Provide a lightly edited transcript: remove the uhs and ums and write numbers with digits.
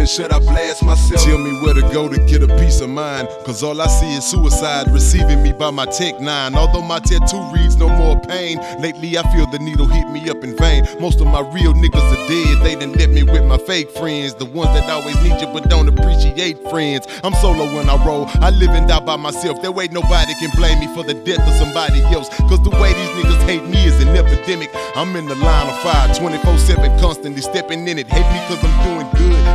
living, should I blast myself? Tell me where to go to get a peace of mind, cause all I see is suicide receiving me by my Tech 9. Although my tattoo reads no more pain, lately I feel the needle hit me up in vain. Most of my real niggas are dead, they done left me with my fake friends, the ones that always need you but don't appreciate friends. I'm solo when I roll, I live and die by myself. That way nobody can blame me for the death of somebody else, cause the way these niggas hate me is an epidemic. I'm in the line of fire 24/7, constantly stepping in it. Hate me cause I'm doing good,